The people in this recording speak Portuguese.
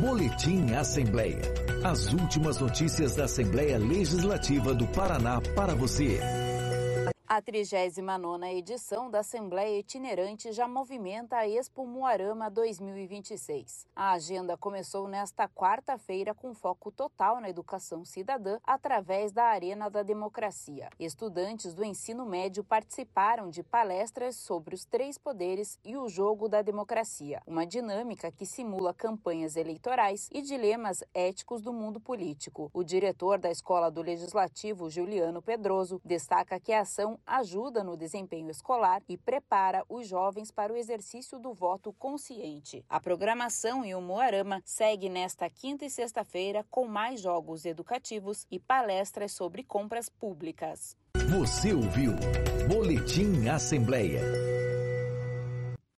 Boletim Assembleia. As últimas notícias da Assembleia Legislativa do Paraná para você. A 39ª edição da Assembleia Itinerante já movimenta a Expo Umuarama 2026. A agenda começou nesta quarta-feira com foco total na educação cidadã através da Arena da Democracia. Estudantes do ensino médio participaram de palestras sobre os 3 poderes e o jogo da democracia, uma dinâmica que simula campanhas eleitorais e dilemas éticos do mundo político. O diretor da Escola do Legislativo, Juliano Pedroso, destaca que a ação ajuda no desempenho escolar e prepara os jovens para o exercício do voto consciente. A programação em Umuarama segue nesta quinta e sexta-feira com mais jogos educativos e palestras sobre compras públicas. Você ouviu Boletim Assembleia.